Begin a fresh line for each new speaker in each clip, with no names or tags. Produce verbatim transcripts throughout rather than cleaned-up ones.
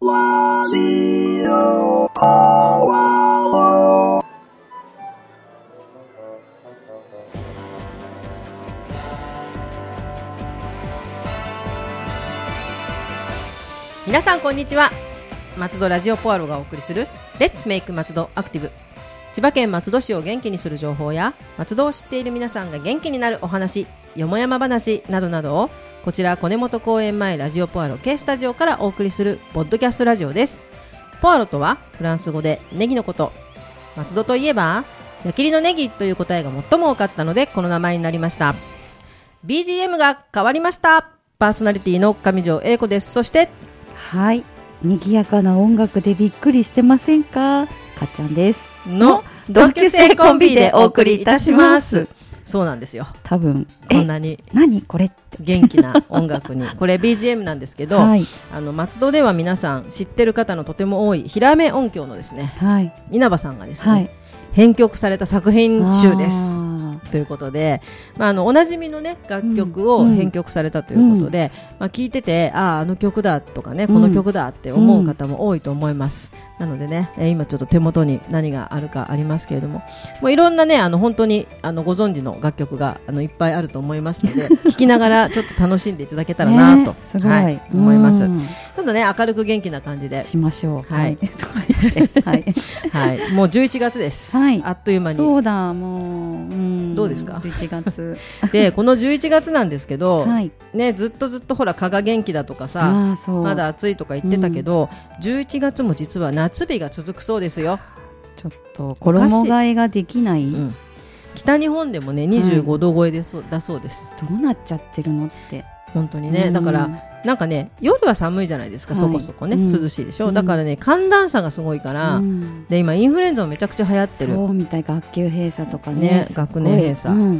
ラジオポアロ。
皆さんこんにちは。松戸ラジオポアロがお送りするレッツメイク松戸アクティブ。千葉県松戸市を元気にする情報や松戸を知っている皆さんが元気になるお話、よもやま話などなどをこちら金本公園前ラジオポアロ K スタジオからお送りするポッドキャストラジオです。ポアロとはフランス語でネギのこと。松戸といえば矢切のネギという答えが最も多かったのでこの名前になりました。 ビージーエム が変わりました。パーソナリティの上条英子です。そして
はい、賑やかな音楽でびっくりしてませんか？かっちゃんです
の同級生コンビでお送りいたします。そうなんですよ。
多分
こんなに
何これって
元気な音楽にこれ ビージーエム なんですけど、はい、あの松戸では皆さん知ってる方のとても多い平目音響のですね、はい、稲葉さんがですね、はい、編曲された作品集ですということで、まあ、あのおなじみの、ね、楽曲を編曲されたということで、うんまあ、聞いててああ、あの曲だとかね、この曲だって思う方も多いと思います、うん、なのでね、えー、今ちょっと手元に何があるかありますけれども、もういろんなねあの本当にあのご存知の楽曲があのいっぱいあると思いますので聞きながらちょっと楽しんでいただけたらなと、ねすごいはい、思います。ちょっとね明るく元気な感じでしましょう。はい、はいはい、もうじゅういちがつです、はい、あっという間に。そうだもう、うんどうですかじゅういちがつでこのじゅういちがつなんですけど、はいね、ずっとずっとほら蚊が元気だとかさまだ暑いとか言ってたけど、うん、じゅういちがつも実は夏日が続くそうですよ。
ちょっと衣替えができない、うん、
北日本でもねにじゅうごど超えでそ、はい、だそうです。
どうなっちゃってるのって
本当にね、うん、だからなんかね夜は寒いじゃないですか、はい、そこそこね、うん、涼しいでしょ、うん、だからね寒暖差がすごいから、うん、で今インフルエンザもめちゃくちゃ流行ってる。
そうみたい、学級閉鎖とか ね,
ね学年閉鎖、うんうん、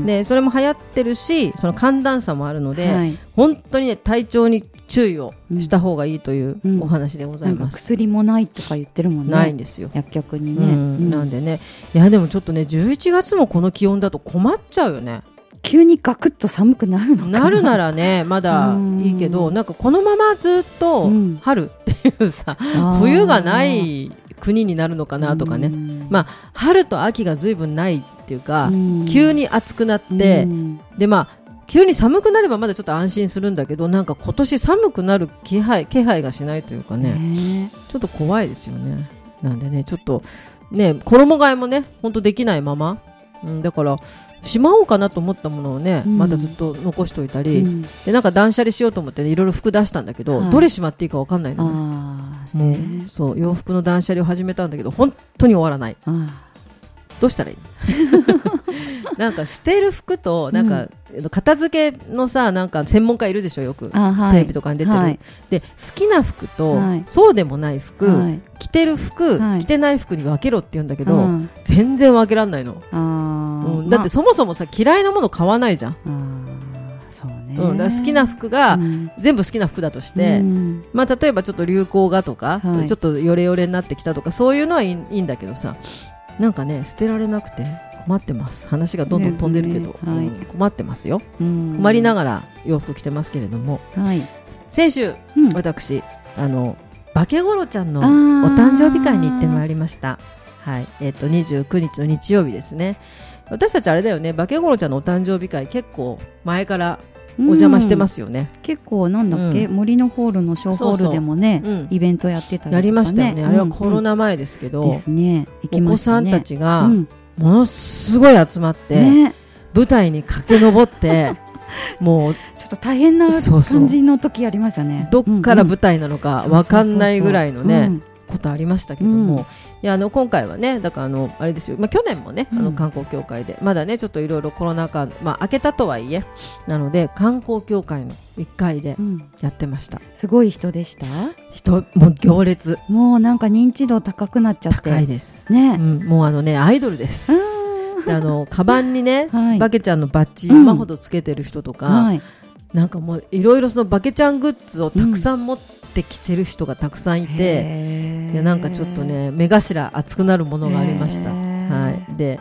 でそれも流行ってるしその寒暖差もあるので、はい、本当にね体調に注意をした方がいいというお話でございます、うんうん、なんか
薬もないとか言ってるもんね。
ないんですよ
薬局にね、
うんうん、なんでねいやでもちょっとねじゅういちがつもこの気温だと困っちゃうよね。
急にガクッと寒くなるのかな。
なるならねまだいいけど、なんかこのままずっと春っていうさ、うん、冬がない国になるのかなとかね、まあ、春と秋がずいぶんないっていうか、急に暑くなってで、まあ、急に寒くなればまだちょっと安心するんだけど、なんか今年寒くなる気配、気配がしないというかね、ちょっと怖いですよね。なんでねちょっとね衣替えもね本当できないまま、うん、だからしまおうかなと思ったものをね、うん、またずっと残しておいたり、うん、でなんか断捨離しようと思って、ね、いろいろ服出したんだけど、はい、どれしまっていいか分かんないのね。あもうそう洋服の断捨離を始めたんだけど本当に終わらない。どうしたらいいなんか捨てる服となんか、うん、片付けのさなんか専門家いるでしょよく、はい、テレビとかに出てる、はい、で好きな服と、はい、そうでもない服、はい、着てる服、はい、着てない服に分けろって言うんだけど、うん、全然分けられないの。あ、うん、だってそもそもさ嫌いなもの買わないじゃん。そうね、うん、だから好きな服が、うん、全部好きな服だとして、うんまあ、例えばちょっと流行がとか、はい、ちょっとヨレヨレになってきたとかそういうのはいい、いいんだけどさ、なんかね捨てられなくて困ってます。話がどんどん飛んでるけど、ねはい、困ってますよ。困りながら洋服着てますけれども、はい、先週、うん、私あのバケゴロちゃんのお誕生日会に行ってまいりました。はいえー、とにじゅうくにちの日曜日ですね。私たちあれだよね、バケゴロちゃんのお誕生日会結構前からお邪魔してますよね、うん、結構なんだっけ、うん、森のホールのショーホールでもねそうそう、うん、イベントやってたりとか、ね、やりましたよね。あれはコロナ前ですけど、うんうんですね、行きましたね、お子さんたちがものすごい集まって、ね、舞台に駆け上ってもうちょっと大変な感じの時ありましたね。どっから舞台なのか分かんないぐらいのねことありましたけども、うん、いやあの今回はねだからあのあれですよ、まあ、去年もね、うん、あの観光協会でまだねちょっといろいろコロナ禍、まあ、明けたとはいえなので観光協会のいっかいでやってました、うん、すごい人でした。人もう行列もうなんか認知度高くなっちゃって高いです、ねうん、もうあのねアイドルです。であのカバンにね、はい、バケちゃんのバッジ山ほどつけてる人とか、うんはい、なんかもういろいろそのバケちゃんグッズをたくさん持ってきてる人がたくさんいて、うん、でなんかちょっとね目頭熱くなるものがありました、はい、で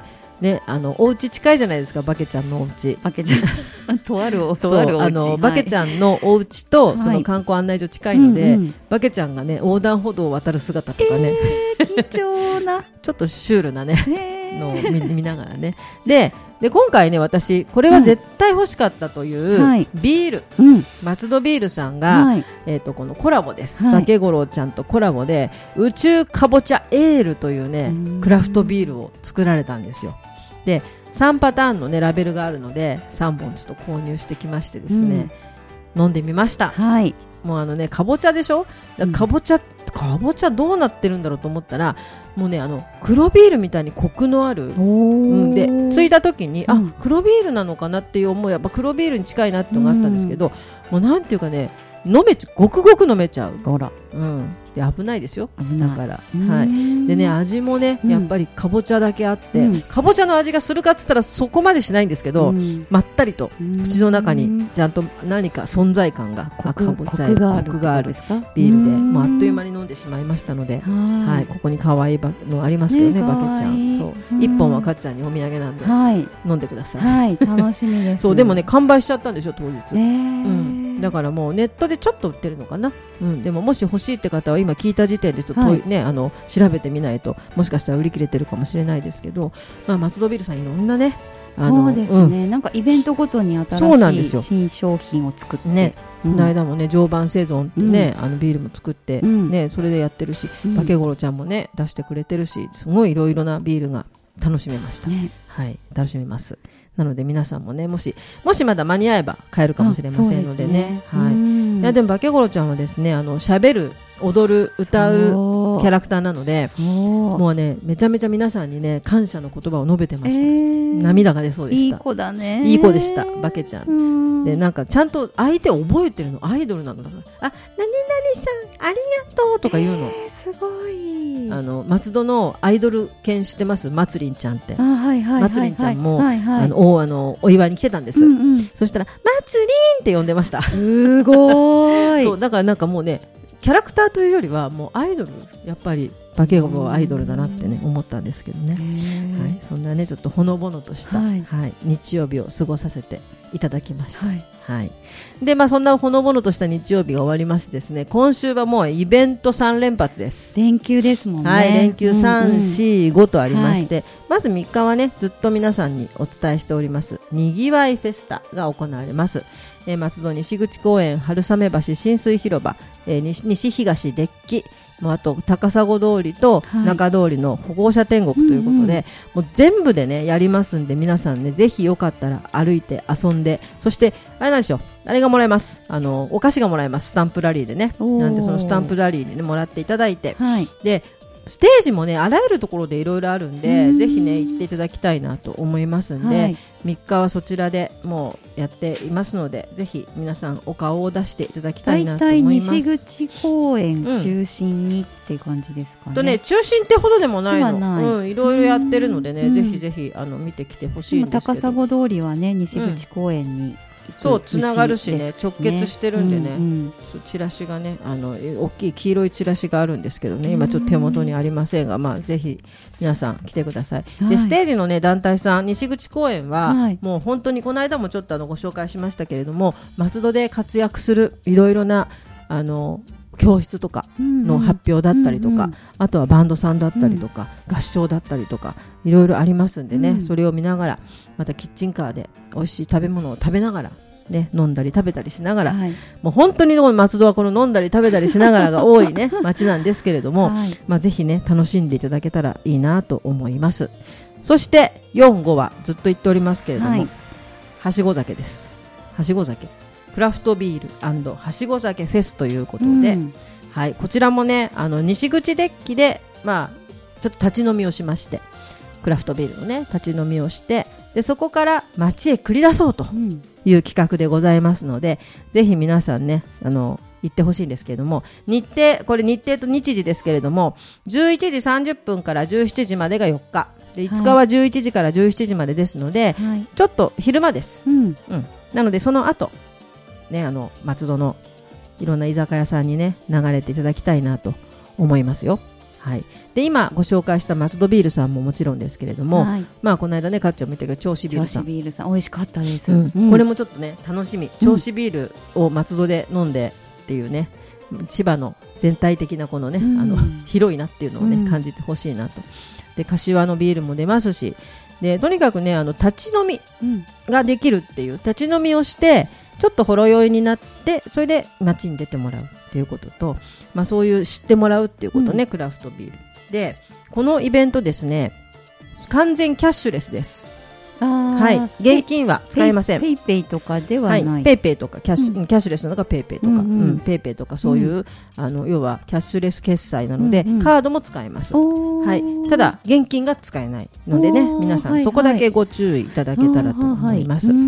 ね、あのお家近いじゃないですか、バケちゃんのお家。
バケちゃんとあるおとあるお家、
あのバケちゃんのお家とその観光案内所近いので、はい、うんうん、バケちゃんがね横断歩道を渡る姿とかね、
えー、貴重な
ちょっとシュールなね、えー、のを 見, 見ながらね。でで今回ね、私これは絶対欲しかったという、はい、ビール、うん、松戸ビールさんが、はい、えー、とこのコラボです、はい、バケゴロちゃんとコラボで宇宙かぼちゃエールというねクラフトビールを作られたんですよ。でさんパターンの、ね、ラベルがあるのでさんぼんちょっと購入してきましてですね、うん、飲んでみました、はい、もうあのねかぼちゃでしょ、かぼちゃ、うん、かぼちゃどうなってるんだろうと思ったら、もうねあの黒ビールみたいにコクのある、うん、でついた時に、うん、あ黒ビールなのかなっていう思い、やっぱ黒ビールに近いなっていうのがあったんですけど、うん、もうなんていうかね飲めごくごく飲めちゃう。ほら、うん、で危ないですよ、だから、はい、でね味もねやっぱりかぼちゃだけあって、うん、かぼちゃの味がするかっつったらそこまでしないんですけど、うん、まったりと口の中にちゃんと何か存在感が、あかぼちゃコクがある、コクがあるビールで、もうあっという間に飲んでしまいましたので、はい、ここに可愛いのありますけどね、バケちゃん、そういっぽんはかっちゃんにお土産なんで、はい、飲んでください、はい、楽しみですそうでもね完売しちゃったんでしょ当日、えーうん、だからもうネットでちょっと売ってるのかな、うん、でももし欲しいって方は今聞いた時点でちょっと、はい、ね、あの調べてみないともしかしたら売り切れてるかもしれないですけど、まあ、松戸ビールさんいろんなね、あの
そうですね、うん、なんかイベントごとに新しい新商品を作ってね、うん、この間もね常磐セゾンってね、うん、あのビールも作って、うん、ね、それでやってるし、うん、バケゴロちゃんもね出してくれてるし、すごいいろいろなビールが楽しめました、ね、はい、楽しめます。なので皆さんもねもしもしまだ間に合えば買えるかもしれませんのでね、はい、いやでもバケゴロちゃんはですね、あの喋る踊る歌うキャラクターなので、もうねめちゃめちゃ皆さんにね感謝の言葉を述べてました、えー、涙が出そうでした。 いい子だね、
いい子でしたバケちゃんで、なんかちゃんと相手を覚えてるの、アイドルなのだから、あ、何々さんありがとうとか言うの、
えー、すごい。
あの松戸のアイドル犬知ってます？まつりんちゃんって、
あ、はいはいはいはい、
まつりんちゃんも、はいはい、あの お, あのお祝いに来てたんです、うんうん、そしたらまつりんって呼んでました。
すごい
そうだからなんかもうねキャラクターというよりはもうアイドル、やっぱりバケゴロはアイドルだなってね思ったんですけどね、はい、そんなねちょっとほのぼのとした、はいはい、日曜日を過ごさせていただきました、はいはい、でまあそんなほのぼのとした日曜日が終わりましてですね、今週はもうイベントさん連発です。
連休ですもんね、
はい、連休さん、よん、ごとありまして、はい、まずみっかはねずっと皆さんにお伝えしておりますにぎわいフェスタが行われます。えー、松戸西口公園、春雨橋浸水広場、えー、西, 西東デッキ、もうあと高砂通りと中通りの歩行者天国ということで、はい、もう全部でねやりますんで、皆さんねぜひよかったら歩いて遊んで、そしてあれなんでしょう、あれがもらえます、あのお菓子がもらえます、スタンプラリーでね。なんでそのスタンプラリーで、ね、もらっていただいて、はい、でステージもねあらゆるところでいろいろあるんで、ぜひね行っていただきたいなと思いますんで、はい、みっかはそちらでもうやっていますので、ぜひ皆さんお顔を出していただきたいなと思います。
だいたい西口公園中心にっていう感じですかね。
とね中心ってほどでもないの、ない、うん、いろいろやってるのでね、ぜひぜひあの見てきてほしいんですけど、
高砂通りはね西口公園に、うん、
そうつながるしね、直結してるんでね、うんうん、チラシがねあの大きい黄色いチラシがあるんですけどね、今ちょっと手元にありませんが、まあ、ぜひ皆さん来てください、はい、でステージの、ね、団体さん西口公園は、はい、もう本当にこの間もちょっとあのご紹介しましたけれども、松戸で活躍するいろいろなあの教室とかの発表だったりとか、うんうん、あとはバンドさんだったりとか、うん、合唱だったりとかいろいろありますんでね、うん、それを見ながらまたキッチンカーで美味しい食べ物を食べながら、ね、飲んだり食べたりしながら、はい、もう本当に松戸はこの飲んだり食べたりしながらが多い、ね、街なんですけれども、はい、まあ、ぜひね楽しんでいただけたらいいなと思います。そしてよん、ごはずっと言っておりますけれども、はい、はしご酒です。はしご酒クラフトビール&はしご酒フェスということで、うん、はい、こちらもねあの西口デッキで、まあ、ちょっと立ち飲みをしまして、クラフトビールのね立ち飲みをして、でそこから街へ繰り出そうという企画でございますので、うん、ぜひ皆さんねあの行ってほしいんですけれども、日程これ日程と日時ですけれども、じゅういちじさんじゅっぷんからじゅうしちじまでがよっかで、いつかはじゅういちじからじゅうしちじまでですので、はい、ちょっと昼間です、うんうん、なのでその後ね、あの松戸のいろんな居酒屋さんにね流れていただきたいなと思いますよ。 はい、で今ご紹介した松戸ビールさんももちろんですけれども、はい、まあ、この間ねかっちゃんも言ったけど銚子ビールさん、
銚子ビールさん美味しかったです、
うんうん、これもちょっとね楽しみ、銚子ビールを松戸で飲んでっていうね、千葉の全体的なこのね、うん、あの広いなっていうのをね、うん、感じてほしいなと。で柏のビールも出ますし、でとにかくねあの立ち飲みができるっていう、立ち飲みをしてちょっとほろ酔いになってそれで街に出てもらうっていうことと、まあ、そういう知ってもらうっていうことね、うん、クラフトビールで、このイベントですね完全キャッシュレスです。はい、現金は使えません。
ペイペイとかではない、
はい、ペイペイとかキャッシュ、うん、キャッシュレスなのがペイペイとか、うんうんうん、ペイペイとかそういう、うん、あの要はキャッシュレス決済なので、うんうん、カードも使えます、はい、ただ現金が使えないのでね、皆さんそこだけご注意いただけたらと思います、はいはい、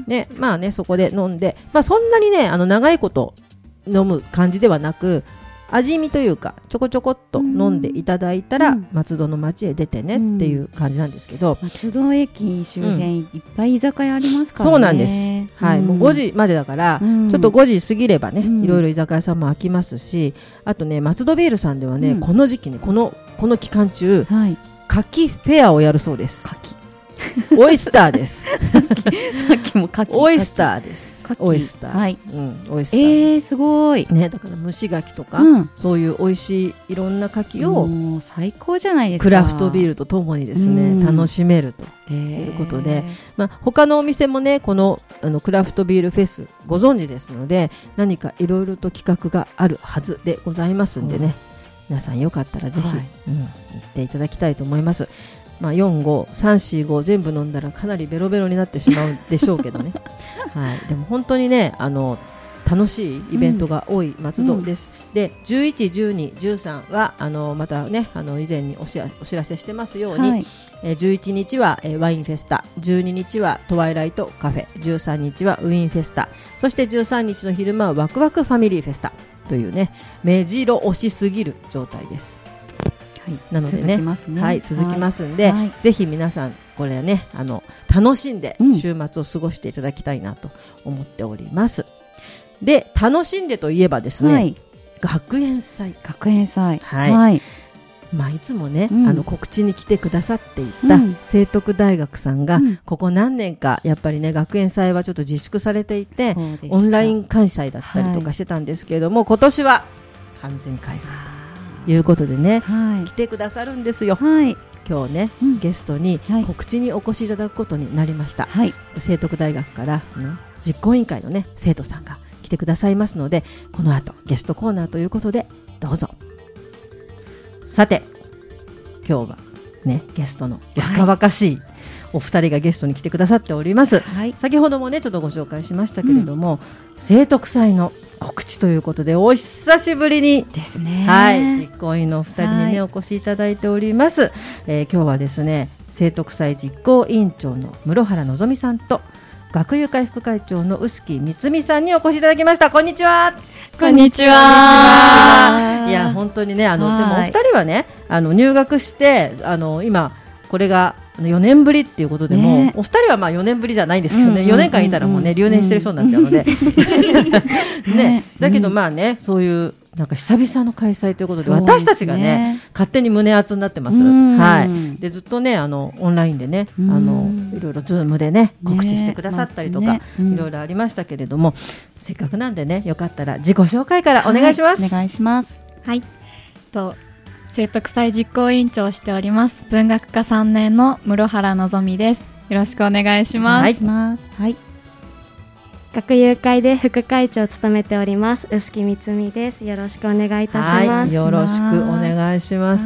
でまあねそこで飲んで、まあ、そんなにねあの長いこと飲む感じではなく、味見というかちょこちょこっと飲んでいただいたら、うん、松戸の街へ出てねっていう感じなんですけど、
うん、松戸駅周辺、うん、いっぱい居酒屋ありますからね。
そうなんです、はい、うん、もうごじまでだから、うん、ちょっとごじ過ぎればね、うん、いろいろ居酒屋さんも開きますし、あとね松戸ビールさんではね、うん、この時期にこのこの期間中、はい、牡蠣フェアをやるそうです。牡蠣オイスターですさ
っきも牡蠣
オイスターです。オイスター、はい、うん、オイスター、
えー、すごい、
ね、だから蒸し牡蠣とか、うん、そういう美味しいいろんな牡蠣を
もう最高じゃないですか。
クラフトビールとともにですね、うん、楽しめるということで、まあ、他のお店もねこの、あのクラフトビールフェスご存知ですので、何かいろいろと企画があるはずでございますんでね、うん、皆さんよかったらぜひ、はい、うん、行っていただきたいと思います。まあ、よん、ご、さん、よん、ご全部飲んだらかなりベロベロになってしまうでしょうけどね、はい、でも本当にねあの楽しいイベントが多い松戸です、うん、でじゅういち、じゅうに、じゅうさんはあのまたねあの以前にお知ら、お知らせしてますように、はい、えー、じゅういちにちは、えー、ワインフェスタ、じゅうににちはトワイライトカフェ、じゅうさんにちはウィーンフェスタ、そしてじゅうさんにちの昼間はワクワクファミリーフェスタというね目白押しすぎる状態です。はい、なのでね、続きますね、はい、続きますんで、はい、ぜひ皆さんこれねあの楽しんで週末を過ごしていただきたいなと思っております、うん、で楽しんでといえばですね、はい、学園祭
学園祭、
はいはい、まあ、いつもね、うん、あの告知に来てくださっていた聖徳大学さんが、うん、ここ何年かやっぱりね学園祭はちょっと自粛されていてオンライン開催だったりとかしてたんですけれども、はい、今年は完全開催ということでね、はい、来てくださるんですよ、はい、今日ね、うん、ゲストに告知にお越しいただくことになりました、はい、聖徳大学からその実行委員会のね生徒さんが来てくださいますので、この後ゲストコーナーということでどうぞ。さて今日はねゲストの若々しいお二人がゲストに来てくださっております、はい、先ほどもねちょっとご紹介しましたけれども、うん、聖徳祭の告知ということでお久しぶりに
ですね、
はい、実行委員のお二人に、ね、はい、お越しいただいております、えー、今日はですね聖徳祭実行委員長の室原のぞみさんと学友会副会長の臼木光美さんにお越しいただきました。こんにちは。
こんにちは。
いや本当にねあのでもお二人はねあの入学してあの今これがよねんぶりっていうことでも、ね、お二人はまあよねんぶりじゃないんですけどね、うんうんうんうん、よねんかんいたらもうね留年してる人になっちゃうので、うんね、だけどまあねそういうなんか久々の開催ということで、私たちがね勝手に胸熱になってます、はい、でずっとねあのオンラインでねあのいろいろズームでね告知してくださったりとか、ねうん、いろいろありましたけれども、せっかくなんでねよかったら自己紹介からお願いします、
はい、お願いします。
はい、と聖徳祭実行委員長をしております文学科さんねんの室原のぞみです。よろしくお願いします。
はい、はい、
学友会で副会長を務めております臼木光美です。よろしくお願いいたします。はい、
よろしくお願いします。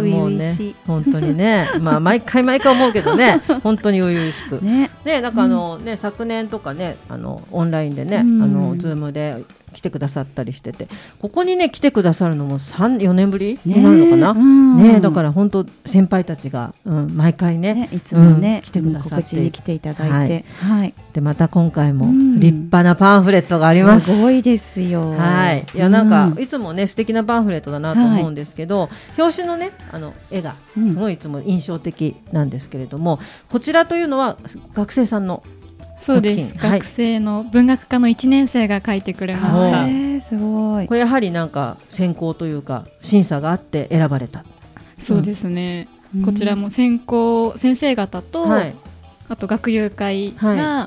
もうね本当にねまあ毎回毎回思うけどね本当に初々しくねねなんかあの、うん、ね昨年とかねあのオンラインでね、うん、あのズームで来てくださったりしてて、ここにね来てくださるのもさん、よねんぶりになるのかな、ねうんね、だから本当先輩たちが、うん、毎回 ね, ね
いつもね、うん、
来てくださって
告知に来ていただいて、はいはい、
でまた今回も立派なパンフレットがあります、
うん、すごいですよ。
はい、いやなんか、うん、いつもね素敵なパンフレットだなと思うんですけど、はい、表紙のねあの絵がすごいいつも印象的なんですけれども、うん、こちらというのは学生さんの
そうです、はい、学生の文学科のいちねん生が書いてくれました。
えー、すごい。
これやはりなんか選考というか審査があって選ばれた
そうですね、うん、こちらも先行先生方と、はい、あと学友会が、はい、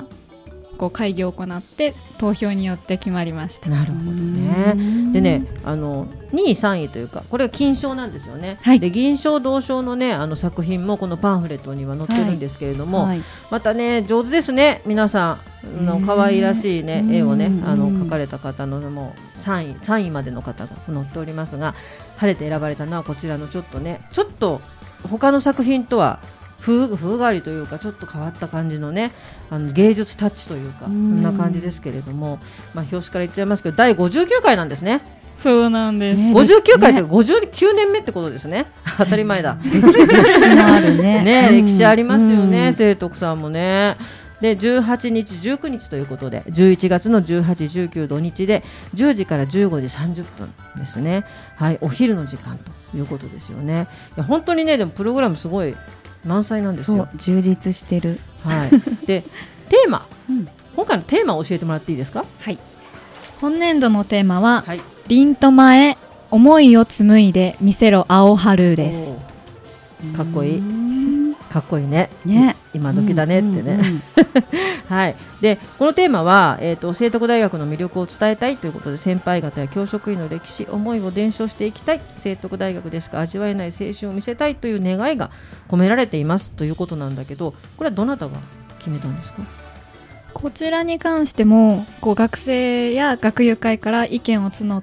こう会議を行って投票によって決まりました。
なるほどね。でね、あのにいさんいというかこれは金賞なんですよね、はい、で銀賞銅賞のねあの作品もこのパンフレットには載ってるんですけれども、はいはい、またね上手ですね皆さんの可愛らしいね絵をねあの描かれた方のもうさんいさんいまでの方が載っておりますが、晴れて選ばれたのはこちらのちょっとねちょっと他の作品とは風変わりというかちょっと変わった感じのねあの芸術タッチというかそんな感じですけれども、まあ、表紙から言っちゃいますけどだいごじゅうきゅうかいなんですね。
そうなんです、ね、
ごじゅうきゅうかいってごじゅうきゅうねんめってことですね。当たり前だ
歴史もあるね
ね、歴史ありますよね、聖徳さんもね。でじゅうはちにちじゅうくにちということでじゅういちがつのじゅうはち、じゅうく土日でじゅうじからじゅうごじさんじゅっぷんですね。はい、お昼の時間ということですよね。いや本当にねでもプログラムすごい満載なんですよ。
そう充実してる、
はい、でテーマ、うん、今回のテーマを教えてもらっていいですか。
はい、本年度のテーマは、はい、凛と前思いを紡いで見せろ青春です。
かっこいいかっこいい ね, ね今時だねってね、うんうんうん、はい、でこのテーマは、えーと、聖徳大学の魅力を伝えたいということで先輩方や教職員の歴史思いを伝承していきたい、聖徳大学でしか味わえない青春を見せたいという願いが込められていますということなんだけど、これはどなたが決めたんですか。
こちらに関してもこう学生や学友会から意見を募って、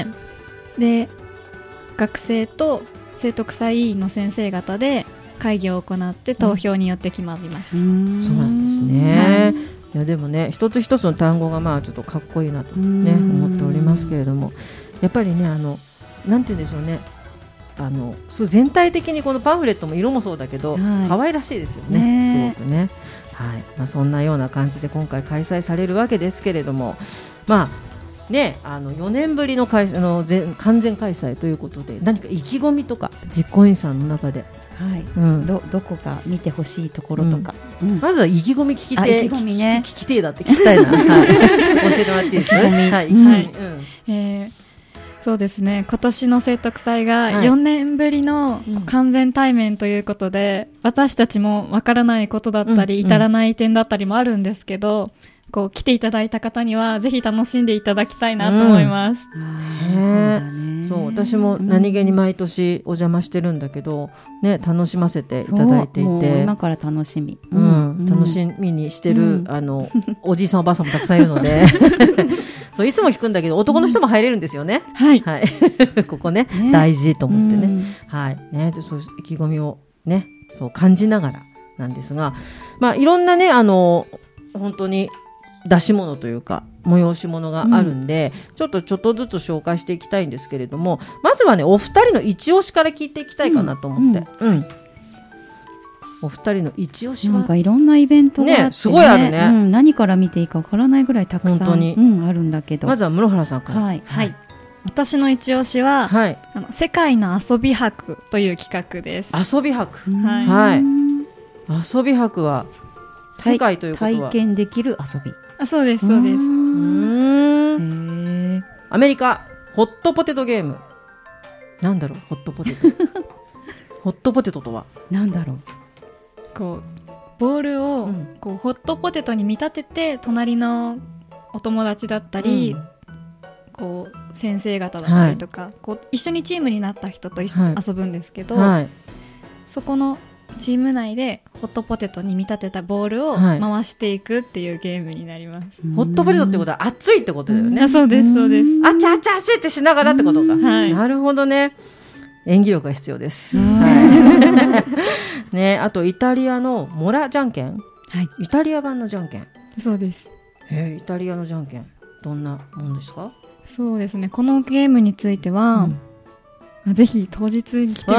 うん、で学生と聖徳祭委員の先生方で会議を行って投票によって決まりました。うん、
そうなんですね、はい、いやでもね一つ一つの単語がまあちょっとかっこいいなと、ね、思っておりますけれども、やっぱりねあのなんて言うんでしょうね、あの全体的にこのパンフレットも色もそうだけど、はい、可愛らしいですよ ね, ねすごくね、はい、まあ、そんなような感じで今回開催されるわけですけれども、まあね、あのよねんぶりの開あの全完全開催ということで何か意気込みとか実行委員さんの中で、
はい、うん、ど, どこか見てほしいところとか、
うんうん、まずは意気込み聞きて
意気込み、ね、
聞きてえだって聞きたいな、はい、教えてもらっていいですか。はい、はい、うん、
えーそうですね、今年の聖徳祭がよねんぶりの完全対面ということで、うん、私たちもわからないことだったり、うん、至らない点だったりもあるんですけど、こう来ていただいた方にはぜひ楽しんでいただきたいなと思います、うん、
そうだね、そう私も何気に毎年お邪魔してるんだけど、ね、楽しませていただいていて、
今から楽しみ、
うんうん、楽しみにしてる、うん、あのおじいさんおばあさんもたくさんいるのでそういつも聞くんだけど男の人も入れるんですよね、うん、はい、はい、ここ ね, ね大事と思ってね、うん、はいね、そう意気込みをねそう感じながらなんですが、まあ、いろんなねあの本当に出し物というか催し物があるんで、うん、ちょっとちょっとずつ紹介していきたいんですけれども、まずはねお二人の一押しから聞いていきたいかなと思って、うんうんうん、お二人の一押しは
なんかいろんなイベントがあって、ね
ね、すごいあるね、
うん、何から見ていいかわからないぐらいたくさん、
本当に、
うん、あるんだけど、
まずは室原さんから。
はい、
はい、私の一押しは、はい、あの世界の遊び博という企画です。
遊び博、はいはい、遊び博は世界ということは
体験できる遊び。
あ、そうですそうです。う
ーん、アメリカホットポテトゲーム、なんだろうホットポテトホットポテトとは
なんだろう、
こうボールを、うん、こうホットポテトに見立てて隣のお友達だったり、うん、こう先生方だったりとか、はい、こう一緒にチームになった人と一緒に遊ぶんですけど、はい、そこのチーム内でホットポテトに見立てたボールを回していくっていうゲームになります、
はい、ホットポテトってことは熱いってことだよね。
そうですそうです。
あちゃあちゃあちゃってしながらってことか、はい、なるほどね、演技力が必要です、はいね、あとイタリアのモラじゃんけん、はい、イタリア版のじゃんけん。
そうです。
へイタリアのじゃんけんどんなもんですか。
そうですね、このゲームについては、うん、ぜひ当日に来てみてから、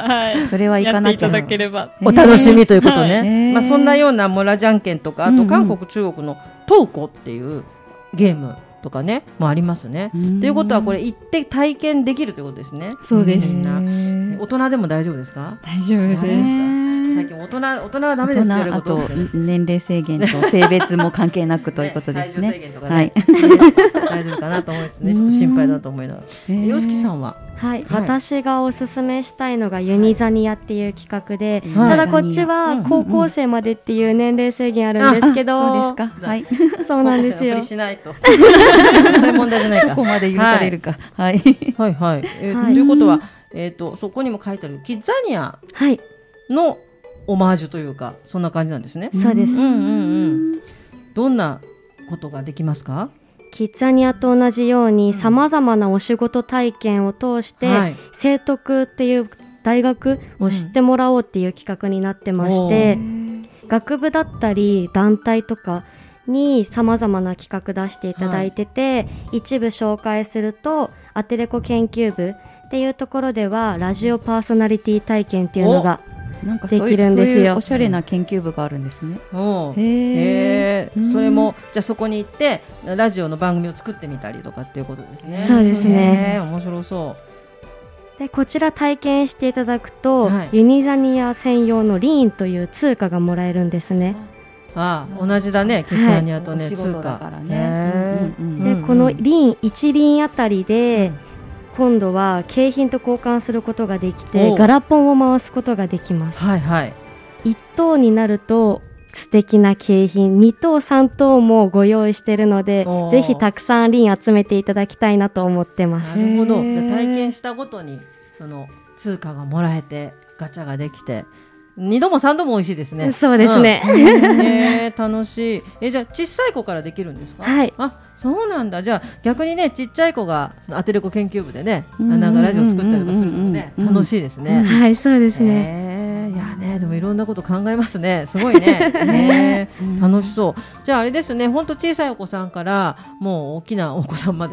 はい、
それは行かなきゃ
やっていただければ、
お楽しみということね、はい、まあ、そんなようなモラじゃんけんとか、あと韓国、うんうん、中国のトウコっていうゲームとかねもありますね。ということはこれ行って体験できるということですね。
そうです。
大人でも大丈夫ですか。
大丈夫です。
最近大人大人はダメですって言われること
あと年齢制限と性別も関係なくということですね。
体重制限とかね、はい、大丈夫かなと思いますね。ちょっと心配だと思いながら。よしきさんは、
はい、はい、私がおすすめしたいのがユニザニアっていう企画で、はい、ただこっちは高校生までっていう年齢制限あるんですけど、
そうですか、はい、
そうなんですよ。
高校生のふりしないとそういう問題じゃないか。
ここまで許されるか、はい、
はいはい、えーはい、ということは、えーと、そこにも書いてあるキッザニアのオマージュというか、そんな感じなんですね。
そうです、うんうんうん、
どんなことができますか？
キッザニアと同じようにさまざまなお仕事体験を通して、はい、聖徳っていう大学を知ってもらおうっていう企画になってまして、うん、学部だったり団体とかにさまざまな企画出していただいてて、はい、一部紹介するとアテレコ研究部っていうところではラジオパーソナリティ体験っていうのができるんですよ。
そういうおしゃれな研究部があるんですね。
おへー、それもじゃあそこに行ってラジオの番組を作ってみたりとかっていうことですね。
そうですね。
面白そう。
でこちら体験していただくと、はい、ユニザニア専用のリーンという通貨がもらえるんですね。
ああ、同じだね、キッザニアとね、はい、通貨だからね。
でこのリーンいちリーンあたりで、うん、今度は景品と交換することができてガラポンを回すことができます。
はいはい、
いっ等になると素敵な景品、に等さん等もご用意しているので、ぜひたくさんリン集めていただきたいなと思ってます。
なるほど。じゃあ体験したごとにその通貨がもらえてガチャができてにどもさんども美味しいですね。
そうですね、
うんえー、楽しい。えじゃあ小さい子からできるんですか？
はい。
あ、そうなんだ。じゃあ逆にね、ちっちゃい子がアテレコ研究部でね、なんかラジオ作ったりとかするのもね、楽しいですね。
はい、そうですね。
えー、いやね、でもいろんなこと考えますね。すごいね。ね楽しそう。じゃああれですね、本当小さいお子さんからもう大きなお子さんまで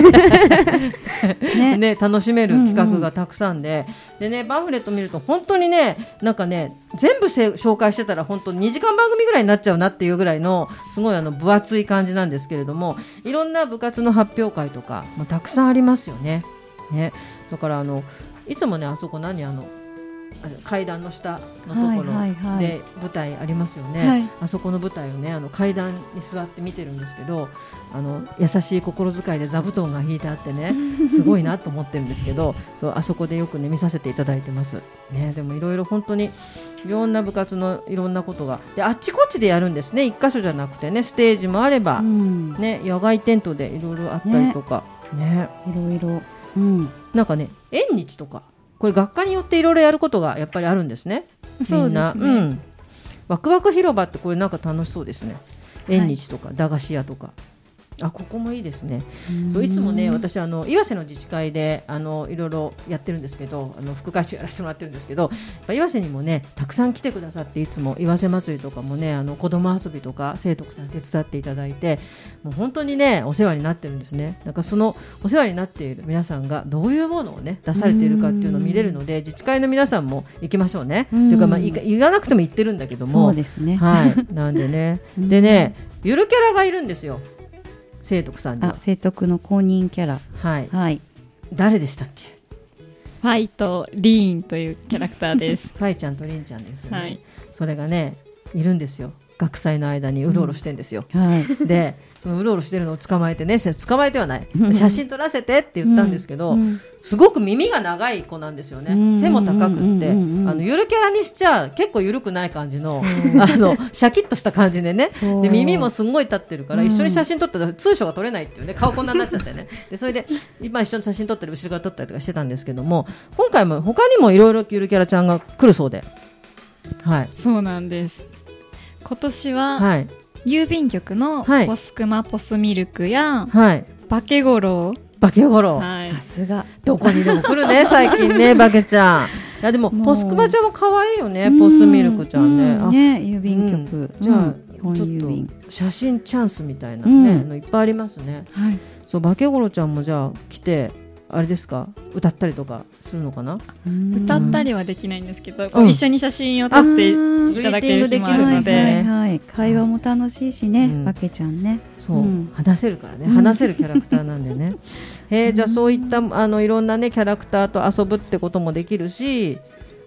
ねね、楽しめる企画がたくさんで、でね、パンフレット見ると本当にね、なんかね、全部せ紹介してたら本当にじかん番組ぐらいになっちゃうなっていうぐらいのすごいあの分厚い感じなんですけれども、いろんな部活の発表会とかもたくさんありますよね。ね、だからあのいつもね、あそこ何あの階段の下のところで舞台ありますよね、はいはいはい、あそこの舞台をね、あの階段に座って見てるんですけど、あの優しい心遣いで座布団が引いてあってね、すごいなと思ってるんですけどそうあそこでよくね見させていただいてます、ね、でもいろいろ本当にいろんな部活のいろんなことがであっちこっちでやるんですね。一箇所じゃなくてね、ステージもあれば、うんね、野外テントでいろいろあったりとか、ねね、
いろいろ、うん、
なんかね、縁日とかこれ学科によっていろいろやることがやっぱりあるんですね。みんな、
そうですね、
うん、ワクワク広場ってこれなんか楽しそうですね。縁日とか、はい、駄菓子屋とか、あ、ここもいいですね。そういつもね、私あの岩瀬の自治会であのいろいろやってるんですけど、あの副会長やらせてもらってるんですけど、岩瀬にもねたくさん来てくださって、いつも岩瀬祭りとかもね、あの子供遊びとか生徒さん手伝っていただいて、もう本当にねお世話になってるんですね。なんかそのお世話になっている皆さんがどういうものをね出されているかっていうのを見れるので、自治会の皆さんも行きましょうね。というか、まあ、言わなくても言ってるんだけども、
そうですね、
はい、なんでねでね、ゆるキャラがいるんですよ、聖徳さんには。
あ、聖徳の公認キャラ、
はい、
はい、
誰でしたっけ？
ファイとリーンというキャラクターです
ファイちゃんとリンちゃんですよね、
はい、
それがねいるんですよ。学祭の間にうろうろしてるんですよ、
うんはい、
でそのうろうろしてるのを捕まえてね、捕まえてはない写真撮らせてって言ったんですけど、うん、すごく耳が長い子なんですよね、うん、背も高くって、うん、あのゆるキャラにしちゃ結構ゆるくない感じの、あのシャキッとした感じでね、で耳もすごい立ってるから、うん、一緒に写真撮ったら通所が撮れないっていうね、顔こんなになっちゃってねでそれで今一緒に写真撮ったり後ろから撮ったりとかしてたんですけども、今回も他にもいろいろゆるキャラちゃんが来るそうで、はい、
そうなんです。今年は、はい、郵便局のポスクマポスミルクや、はい、バケゴロ
バケゴロ、
はい、
さすが
どこにでも来るね最近ねバケちゃん。いやでもポスクマちゃんも可愛いよね、ポスミルクちゃんね。
あね、郵便局、うん、
じゃあ、うん、ちょっと写真チャンスみたいなね、うん、のいっぱいありますね、はい、そうバケゴロちゃんもじゃあ来てあれですか、歌ったりとかするのかな。
歌ったりはできないんですけど、うん、一緒に写真を撮っていただける日もあるので、
はいはい、会話も楽しいしね、うん、バケちゃんね、
そう、うん、話せるからね、話せるキャラクターなんでねえー、じゃあそういったあのいろんなねキャラクターと遊ぶってこともできるし、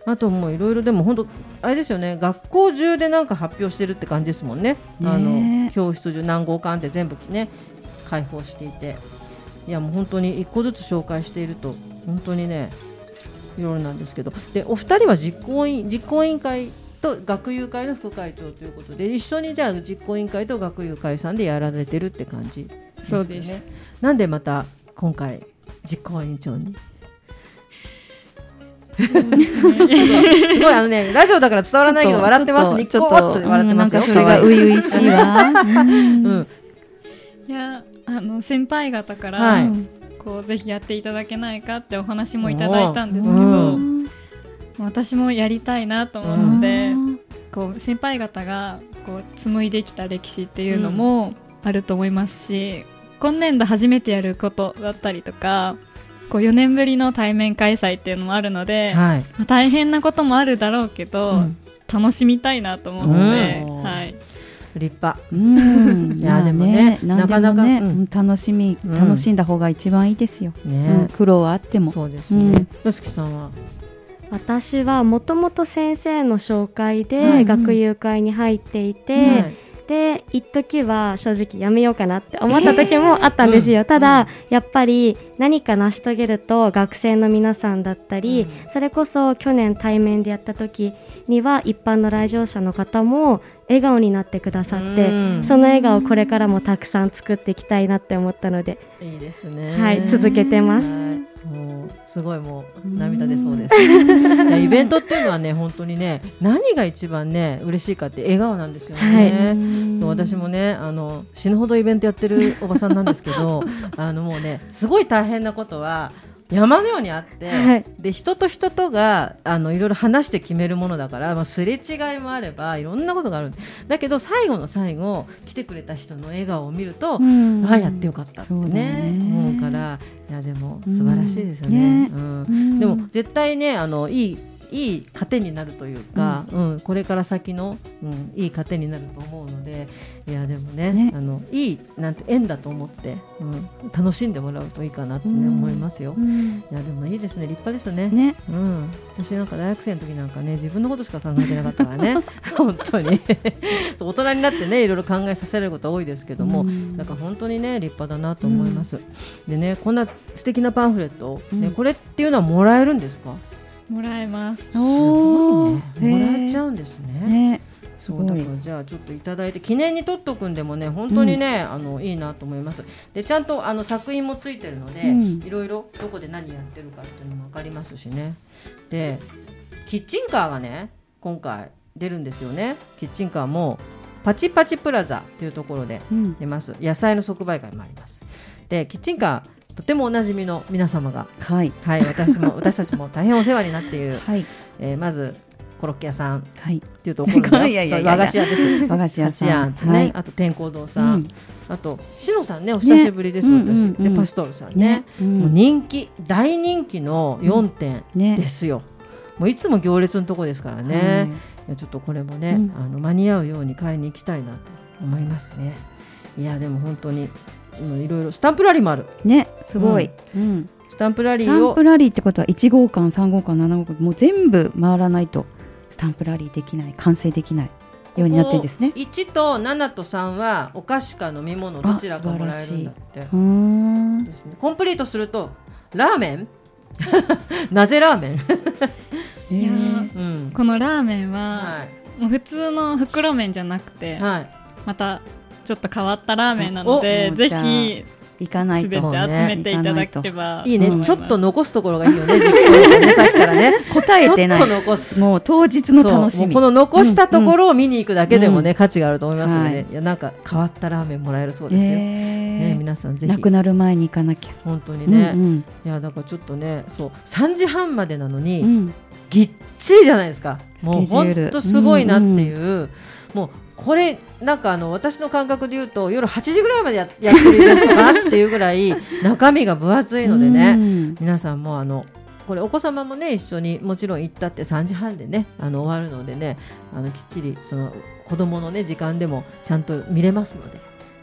あともういろいろでも本当あれですよね、学校中でなんか発表してるって感じですもんね。
ね
あの教室中何号館って全部ね開放していて、いやもう本当に一個ずつ紹介していると本当にねいろいろなんですけど、でお二人は実行委員実行委員会と学友会の副会長ということで、一緒にじゃあ実行委員会と学友会さんでやられてるって感じですよね。
そうです。
なんでまた今回実行委員長にすごいあのねラジオだから伝わらないけど笑ってます。ニッコーって笑ってますよ。
それが初々しいわ。
うん
いやあの先輩方から、
はい、
こうぜひやっていただけないかってお話もいただいたんですけど、うん、私もやりたいなと思うので、うん、こう先輩方がこう紡いできた歴史っていうのもあると思いますし、うん、今年度初めてやることだったりとか、こうよねんぶりの対面開催っていうのもあるので、はい、まあ、大変なこともあるだろうけど、うん、楽しみたいなと思うので、うん、はい、
立派。うん、いやでもね、
なかなか、ね、うん、楽しみ、うん、楽しんだ方が一番いいですよ、ね、うん、苦労はあっても。
そうですね。よしきさんは？
私はもともと先生の紹介で学友会に入っていて、はい、で一時は正直やめようかなって思った時もあったんですよ、えー、ただ、うん、やっぱり何か成し遂げると学生の皆さんだったり、うん、それこそ去年対面でやった時には一般の来場者の方も笑顔になってくださって、うん、その笑顔をこれからもたくさん作っていきたいなって思ったので、
いいですね、
はい、続けてます。
もうすごいもう涙出そうです。いやイベントっていうのはね本当にね何が一番ね嬉しいかって笑顔なんですよね、はい、そう私もねあの死ぬほどイベントやってるおばさんなんですけどあのもうねすごい大変なことは山のようにあって、はい、で人と人とがあのいろいろ話して決めるものだから、まあ、すれ違いもあればいろんなことがあるんだけど、最後の最後来てくれた人の笑顔を見ると、うん、ああやってよかったってね思うから、いやでも素晴らしいですよね、うんね、うん、でも絶対ねあのいいいい糧になるというか、うんうん、これから先の、うん、いい糧になると思うので、いやでも ね, ねあのいいなんて縁だと思って、うん、楽しんでもらうといいかなって、ね、うん、思いますよ、うん、いやでもいいですね、立派ですね、ね、うん、私なんか大学生の時なんかね自分のことしか考えてなかったからね本当にそう大人になってねいろいろ考えさせられること多いですけども、うん、だから本当にね立派だなと思います、うん、でねこんな素敵なパンフレット、ね、これっていうのはもらえるんですか？
もらえます。
すごいね、もらえちゃうんですね。ね、そうだからじゃあちょっといただいて記念に取っとくんでもね本当にね、うん、あのいいなと思います。でちゃんとあの作品もついてるので、うん、いろいろどこで何やってるかっていうのも分かりますしね。でキッチンカーがね今回出るんですよね。キッチンカーもパチパチプラザっていうところで出ます、うん、野菜の即売会もあります。でキッチンカーとてもおなじみの皆様が、はいはい、私も私たちも大変お世話になっている、はい、えー、まずコロッケ屋さんっていうところの和菓子屋です。和菓子屋さん、ね、はい、あと天香堂さん、うん、あとしのさんねお久しぶりです、ね、私、うんうんうん、でパストールさん ね, ね、うん、もう人気大人気のよんてんですよ、うんね、もういつも行列のとこですからね、はい、ちょっとこれもね、うん、あの間に合うように買いに行きたいなと思いますね。いやでも本当にいろいろスタンプラリーもある
ね、すごい、うんうん、
スタンプラリーを
スタンプラリーってことはいち号館さん号館なな号館もう全部回らないとスタンプラリーできない、完成できないようになってるんですね。
いちとななとさんはお菓子か飲み物どちらかもらえるんだって。うーんですね、コンプリートするとラーメンなぜラーメン
いや、うん、このラーメンは、はい、もう普通の袋麺じゃなくて、はい、またちょっと変わったラーメンなのでぜひ
行かないと
全て集めていただければ
いいね、ちょっと残すところがいいよね実況ねさっきからね
答えてない、ちょっと残す、もう当日の楽しみ、
この残したところを見に行くだけでもね、うん、価値があると思いますので、はい、いやなんか変わったラーメンもらえるそうですよ、ね、皆さんぜひ
なくなる前に行かなきゃ
本当にね、うんうん、いやだからちょっとねそうさんじはんまでなのに、うん、ぎっちりじゃないですか。もう本当すごいなっていう、うんうん、もうこれなんかあの私の感覚で言うと夜はちじぐらいまで や, やってるイベントかなっていうぐらい中身が分厚いのでね、うん、皆さんもあのこれお子様もね一緒にもちろん行ったってさんじはんでねあの終わるのでね、あのきっちりその子供のね時間でもちゃんと見れますので、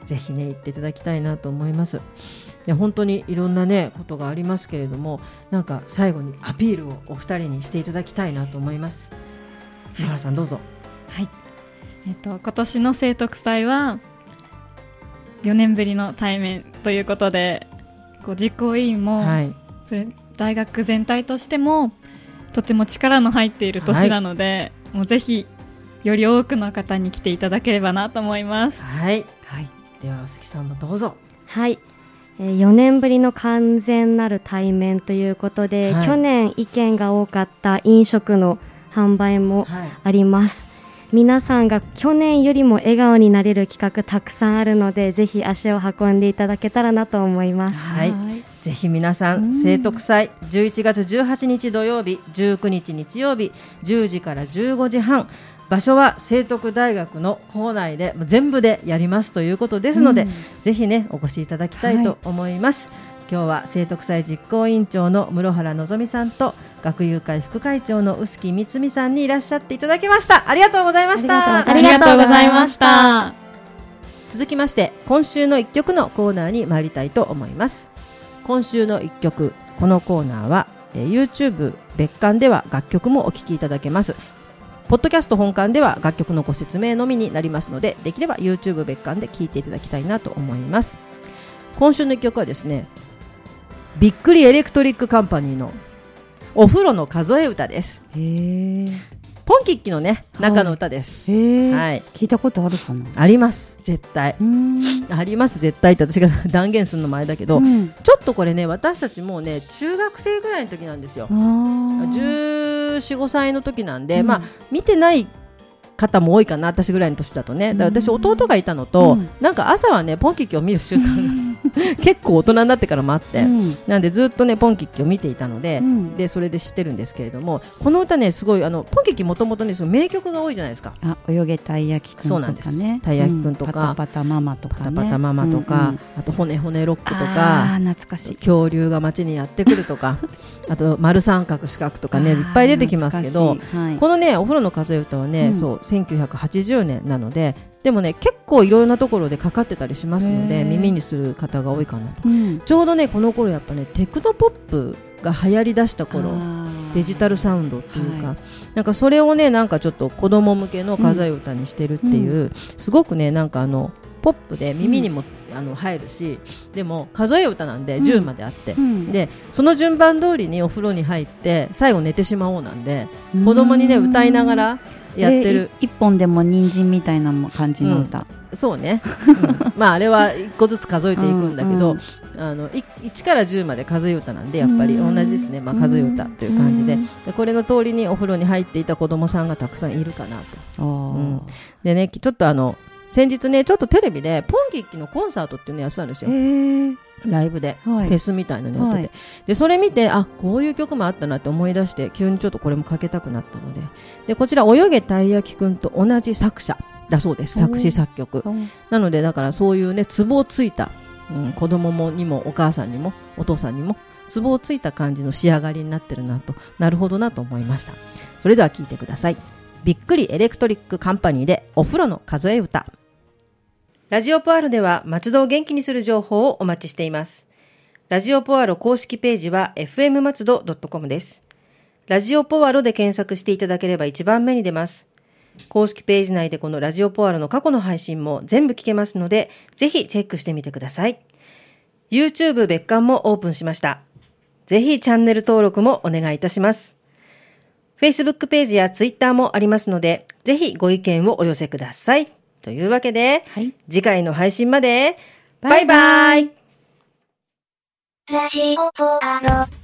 ぜひね行っていただきたいなと思います。いや本当にいろんなねことがありますけれども、なんか最後にアピールをお二人にしていただきたいなと思います。野原さんどうぞ。
はい、えっと、今年の聖徳祭はよねんぶりの対面ということで、こう実行委員も、はい、大学全体としてもとても力の入っている年なので、はい、もうぜひより多くの方に来ていただければなと思います。
はい、はい、では関さんもどうぞ。
はい、えー、よねんぶりの完全なる対面ということで、はい、去年意見が多かった飲食の販売もあります、はい、皆さんが去年よりも笑顔になれる企画たくさんあるので、ぜひ足を運んでいただけたらなと思います。
はい、ぜひ皆さん、聖徳祭じゅういちがつじゅうはちにち土曜日、じゅうくにち日曜日、じゅうじからじゅうごじはん、場所は聖徳大学の校内で全部でやりますということですので、うん、ぜひねお越しいただきたいと思います、はい、今日は聖徳祭実行委員長の室原のぞみさんと学友会副会長の臼木光美さんにいらっしゃっていただきました。ありがとうございました。
ありがとうございました。
続きまして今週のいっきょくのコーナーに参りたいと思います。今週のいっきょく、このコーナーは、えー、YouTube 別館では楽曲もお聴きいただけます。ポッドキャスト本館では楽曲のご説明のみになりますので、できれば YouTube 別館で聴いていただきたいなと思います。今週のいっきょくはですね、びっくりエレクトリックカンパニーのお風呂の数え歌です。
へー、
ポンキッキのね中の歌です、
はい、へー、
はい、
聞いたことあるかな。
あります、絶対。
うーん、
あります絶対って私が断言するの前だけど、うん、ちょっとこれね私たちもうね中学生ぐらいの時なんですよ。じゅうよん、ごさいの時なんで、うん、まあ見てない方も多いかな、私ぐらいの年だとね。だから私弟がいたのと、うん、なんか朝はねポンキッキを見る習慣が結構大人になってからもあって、うん、なんでずっとねポンキッキを見ていたので、うん、でそれで知ってるんですけれども、この歌ねすごいあのポンキッキもともとねその名曲が多いじゃないですか。
あ、泳げたい焼きくんとかね。
そうなんです、たい焼きくんとか、うん、
パタパタママとかね、
パタパタママとか、うんうん、あと骨骨ロックとか、
あ懐かしい、
恐竜が街にやってくるとかあと丸三角四角とかねいっぱい出てきますけど、はい、このねお風呂の数え歌はね、うん、そうせんきゅうひゃくはちじゅうねんなので、でもね結構いろんなところでかかってたりしますので耳にする方が多いかなと、うん、ちょうどねこの頃やっぱねテクノポップが流行りだした頃、デジタルサウンドっていうか、はい、なんかそれをねなんかちょっと子供向けの数え歌にしてるっていう、うん、すごくねなんかあのポップで耳にも、うん、あの入るし、でも数え歌なんでじゅうまであって、うん、でその順番通りにお風呂に入って最後寝てしまおうなんで、子供にね歌いながらやってる、
一本でも人参みたいな感じの歌、
うん、そうね、うん、まああれはいっこずつ数えていくんだけど、うんうん、あのいちからじゅうまで数え歌なんでやっぱり同じですね、まあ、数え歌という感じ で, でこれの通りにお風呂に入っていた子供さんがたくさんいるかなと、うん、でねちょっとあの先日ねちょっとテレビでポンキッキのコンサートっていうのやってたんですよ、ライブで、はい、フェスみたいなのやってて、はい、でそれ見てあこういう曲もあったなって思い出して急にちょっとこれもかけたくなったので、でこちら泳げたい焼きくんと同じ作者だそうです、作詞作曲なので、だからそういうねツボをついた、うん、子供もにもお母さんにもお父さんにもツボをついた感じの仕上がりになってるなと、なるほどなと思いました。それでは聴いてください。びっくりエレクトリックカンパニーでお風呂の数え歌。ラジオポアロでは松戸を元気にする情報をお待ちしています。ラジオポアロ公式ページは エフエム 松戸 ドットコム です。ラジオポアロで検索していただければ一番目に出ます。公式ページ内でこのラジオポアロの過去の配信も全部聞けますので、ぜひチェックしてみてください。YouTube 別館もオープンしました。ぜひチャンネル登録もお願いいたします。Facebook ページや Twitter もありますので、ぜひご意見をお寄せください。というわけで、はい、次回の配信までバイバイ。
ラジオポアロ。